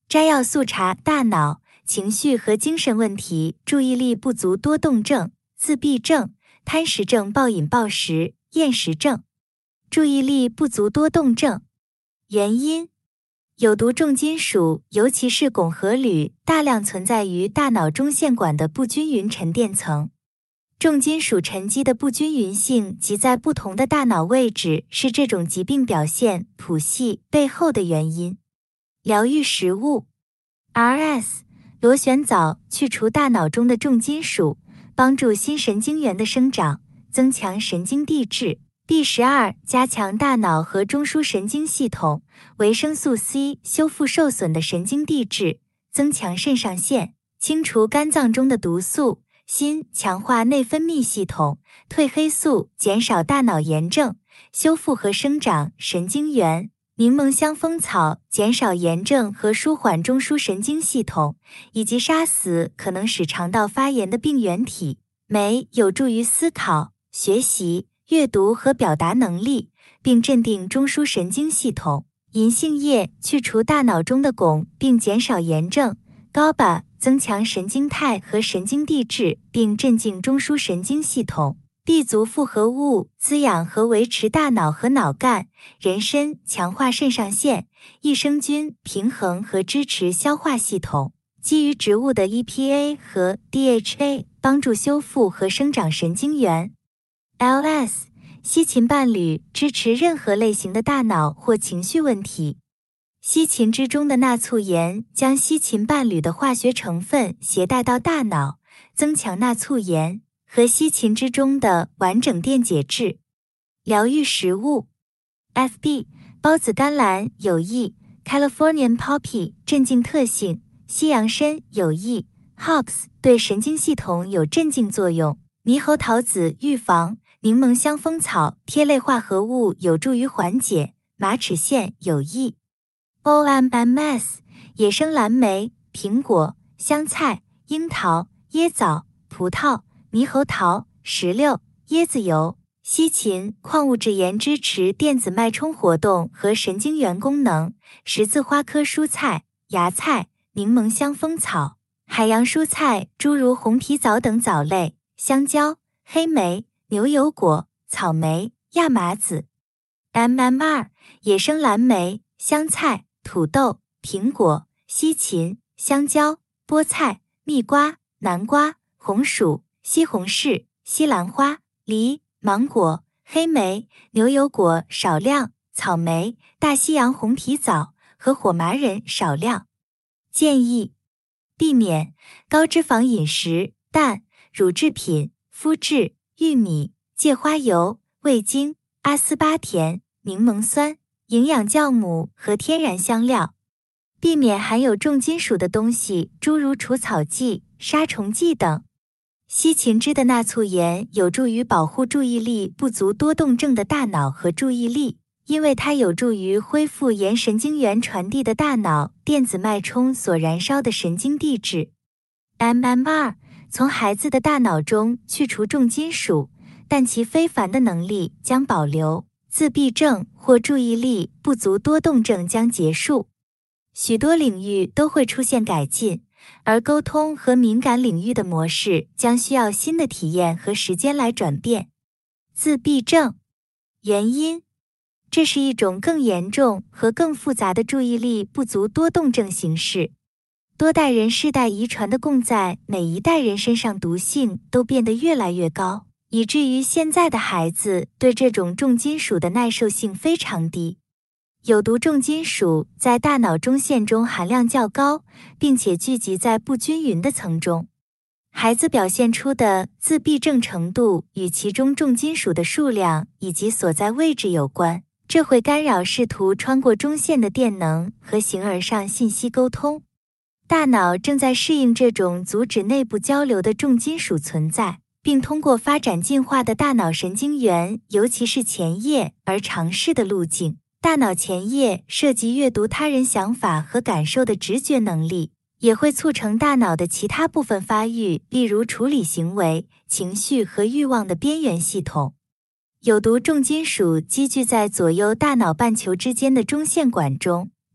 摘要速查大脑、情绪和精神问题、注意力不足多动症、自闭症、贪食症、暴饮暴食、厌食症。注意力不足多动症原因：有毒重金属，尤其是汞和铝，大量存在于大脑中线管的不均匀沉淀层。重金属沉积的不均匀性及在不同的大脑位置是这种疾病表现谱系背后的原因。疗愈食物 RS 螺旋藻去除大脑中的重金属，帮助新神经元的生长，增强神经递质。B12 加强大脑和中枢神经系统，维生素 C 修复受损的神经递质，增强肾上腺，清除肝脏中的毒素。锌强化内分泌系统，褪黑素减少大脑炎症，修复和生长神经元。柠檬香蜂草减少炎症和舒缓中枢神经系统，以及杀死可能使肠道发炎的病原体。镁有助于思考、学习、阅读和表达能力，并镇定中枢神经系统。银杏叶去除大脑中的汞并减少炎症。GABA增强神经肽和神经递质，并镇静中枢神经系统。B 族复合物滋养和维持大脑和脑干。人参强化肾上腺。益生菌平衡和支持消化系统。基于植物的 EPA 和 DHA 帮助修复和生长神经元。LS 西芹伴侣支持任何类型的大脑或情绪问题。西芹汁中的钠醋盐将西芹伴侣的化学成分携带到大脑，增强钠醋盐和西芹汁中的完整电解质。疗愈食物 FB 孢子甘蓝有益， Californian Poppy 镇静特性，西洋参有益， Hops 对神经系统有镇静作用，猕猴桃子预防，柠檬香蜂草萜类化合物有助于缓解，马齿苋有益。OMMS 野生蓝莓、苹果、香菜、樱桃、椰枣、葡萄、猕猴桃、石榴、椰子油。西芹矿物质盐支持电子脉冲活动和神经元功能。十字花科蔬菜、芽菜、柠檬香蜂草。海洋蔬菜诸如红皮枣等藻类，香蕉、黑莓、牛油果、草莓、亚麻籽。MMR 野生蓝莓、香菜、土豆、苹果、西芹、香蕉、菠菜、蜜瓜、南瓜、红薯、西红柿、西兰花、梨、芒果、黑莓、牛油果少量，草莓、大西洋红皮枣和火麻仁少量。建议避免高脂肪饮食，蛋、乳制品、麸质、玉米、芥花油、味精、阿斯巴甜、柠檬酸、营养酵母和天然香料。避免含有重金属的东西，诸如除草剂、杀虫剂等。西芹汁的钠醋盐有助于保护注意力不足多动症的大脑和注意力，因为它有助于恢复沿神经元传递的大脑电子脉冲所燃烧的神经递质。MMR 从孩子的大脑中去除重金属，但其非凡的能力将保留，自闭症或注意力不足多动症将结束。许多领域都会出现改进，而沟通和敏感领域的模式将需要新的体验和时间来转变。自闭症原因：这是一种更严重和更复杂的注意力不足多动症形式。多代人世代遗传的共在每一代人身上毒性都变得越来越高，以至于现在的孩子对这种重金属的耐受性非常低。有毒重金属在大脑中线中含量较高，并且聚集在不均匀的层中。孩子表现出的自闭症程度与其中重金属的数量以及所在位置有关，这会干扰试图穿过中线的电能和形而上信息沟通。大脑正在适应这种阻止内部交流的重金属存在，并通过发展进化的大脑神经元，尤其是前叶而尝试的路径。大脑前叶涉及阅读他人想法和感受的直觉能力，也会促成大脑的其他部分发育，例如处理行为、情绪和欲望的边缘系统。有毒重金属积聚在左右大脑半球之间的中线管中，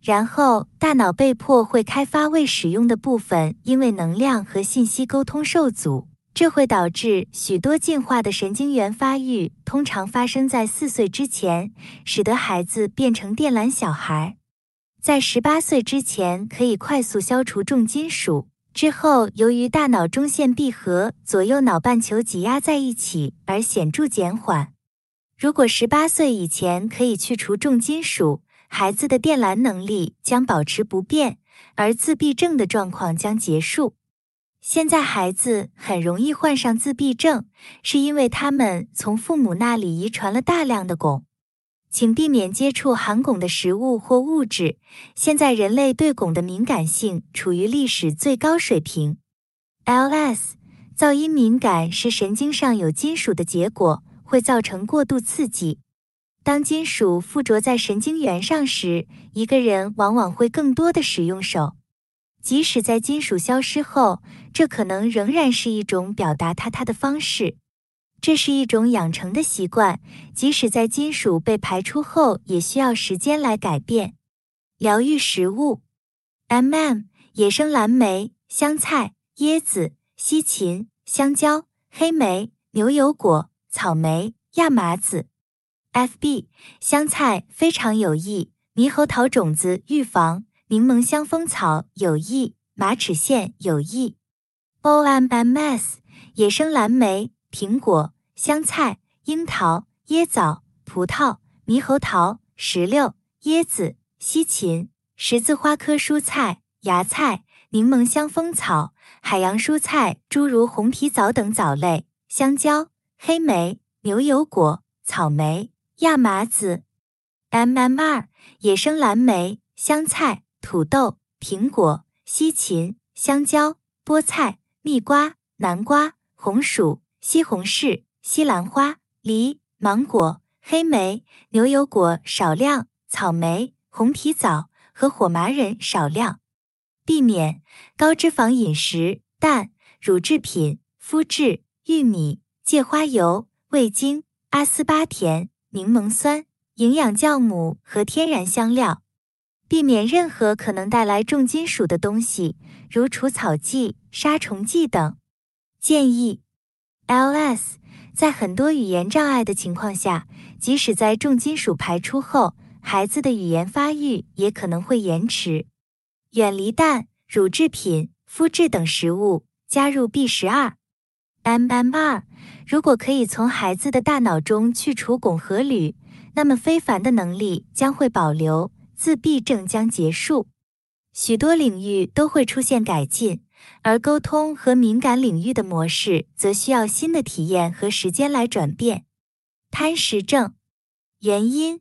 然后大脑被迫会开发未使用的部分，因为能量和信息沟通受阻，这会导致许多进化的神经元发育通常发生在4岁之前，使得孩子变成电缆小孩。在18岁之前可以快速消除重金属，之后由于大脑中线闭合，左右脑半球挤压在一起而显著减缓。如果18岁以前可以去除重金属，孩子的电缆能力将保持不变，而自闭症的状况将结束。现在孩子很容易患上自闭症，是因为他们从父母那里遗传了大量的汞。请避免接触含汞的食物或物质。现在人类对汞的敏感性处于历史最高水平。ALS， 噪音敏感是神经上有金属的结果，会造成过度刺激。当金属附着在神经元上时，一个人往往会更多的使用手。即使在金属消失后，这可能仍然是一种表达它的方式。这是一种养成的习惯，即使在金属被排出后，也需要时间来改变。疗愈食物 野生蓝莓、香菜、椰子、西芹、香蕉、黑莓、牛油果、草莓、亚麻籽。FB 香菜非常有益，猕猴桃种子预防，柠檬香蜂草有益，马齿苋有益。OMS 野生蓝莓、苹果、香菜、樱桃、椰枣、葡萄、猕猴桃、石榴、椰子、西芹、十字花科蔬菜、芽菜、柠檬香蜂草、海洋蔬菜诸如红皮枣等藻类、香蕉、黑莓、牛油果、草莓、亚麻籽。MMR 野生蓝莓、香菜、土豆、苹果、西芹、香蕉、菠菜、蜜瓜、南瓜、红薯、西红柿、西兰花、梨、芒果、黑莓、牛油果少量，草莓、红皮枣和火麻仁少量。避免高脂肪饮食，蛋、乳制品、麸质、玉米、芥花油、味精、阿斯巴甜、柠檬酸、营养酵母和天然香料。避免任何可能带来重金属的东西，如除草剂、杀虫剂等。建议 ALS 在很多语言障碍的情况下，即使在重金属排出后，孩子的语言发育也可能会延迟。远离蛋、乳制品、麸质等食物，加入 B12。MMR 如果可以从孩子的大脑中去除汞和铝，那么非凡的能力将会保留，自闭症将结束。许多领域都会出现改进，而沟通和敏感领域的模式则需要新的体验和时间来转变。贪食症原因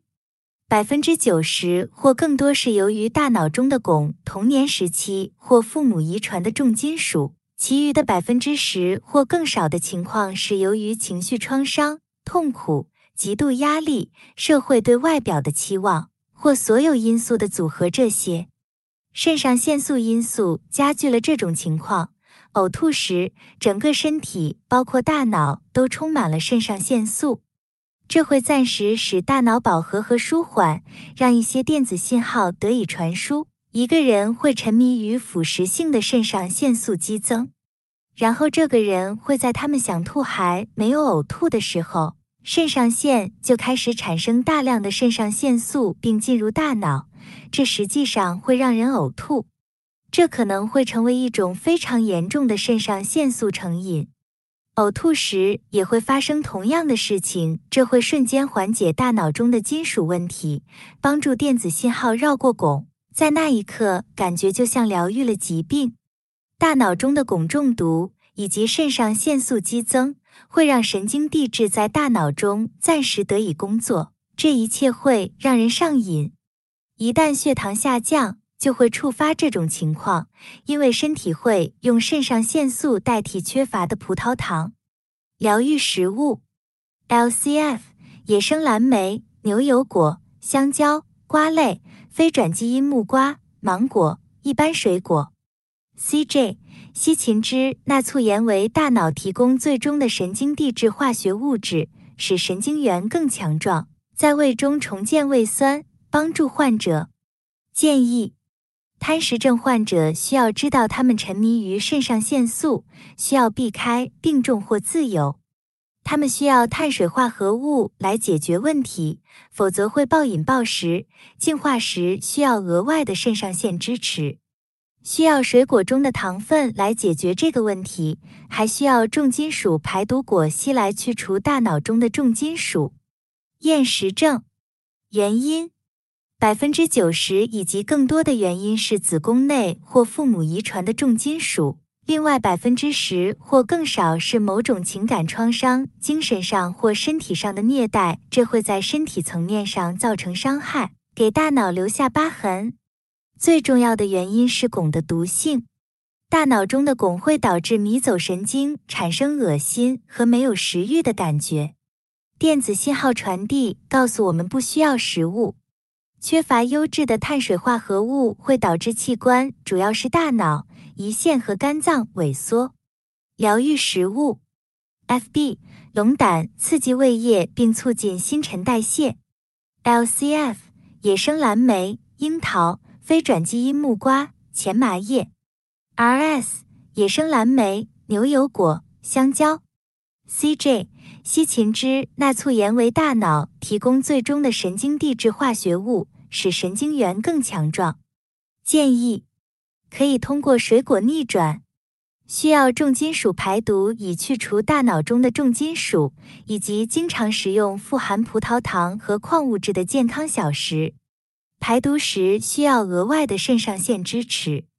90%或更多是由于大脑中的汞童年时期或父母遗传的重金属，其余的10%或更少的情况是由于情绪创伤、痛苦、极度压力、社会对外表的期望，或所有因素的组合。这些肾上腺素因素加剧了这种情况。呕吐时，整个身体包括大脑都充满了肾上腺素，这会暂时使大脑饱和和舒缓，让一些电子信号得以传输。一个人会沉迷于腐蚀性的肾上腺素激增，然后这个人会在他们想吐还没有呕吐的时候，肾上腺就开始产生大量的肾上腺素并进入大脑，这实际上会让人呕吐。这可能会成为一种非常严重的肾上腺素成瘾。呕吐时也会发生同样的事情，这会瞬间缓解大脑中的金属问题，帮助电子信号绕过汞，在那一刻感觉就像疗愈了疾病。大脑中的汞中毒以及肾上腺素激增会让神经递质在大脑中暂时得以工作，这一切会让人上瘾。一旦血糖下降，就会触发这种情况，因为身体会用肾上腺素代替缺乏的葡萄糖。疗愈食物 LCF 野生蓝莓、牛油果、香蕉、瓜类、非转基因木瓜、芒果、一般水果。CJ 西芹汁钠醋盐为大脑提供最终的神经递质化学物质，使神经元更强壮，在胃中重建胃酸，帮助患者。 建议：贪食症患者需要知道他们沉迷于肾上腺素，需要避开病重或自由。他们需要碳水化合物来解决问题，否则会暴饮暴食。进化时需要额外的肾上腺支持。需要水果中的糖分来解决这个问题，还需要重金属排毒果昔来去除大脑中的重金属。厌食症原因，90%以及更多的原因是子宫内或父母遗传的重金属，另外10%或更少是某种情感创伤、精神上或身体上的虐待，这会在身体层面上造成伤害，给大脑留下疤痕。最重要的原因是汞的毒性。大脑中的汞会导致迷走神经产生恶心和没有食欲的感觉。电子信号传递告诉我们不需要食物。缺乏优质的碳水化合物会导致器官，主要是大脑、胰腺和肝脏萎缩。疗愈食物 FB 龙胆刺激胃液并促进新陈代谢。LCF 野生蓝莓、樱桃、非转基因木瓜、前麻叶。RS 野生蓝莓、牛油果、香蕉。CJ 西芹汁钠醋盐为大脑提供最终的神经递质化学物，使神经元更强壮。建议可以通过水果逆转，需要重金属排毒以去除大脑中的重金属，以及经常食用富含葡萄糖和矿物质的健康小食。排毒时需要额外的肾上腺支持。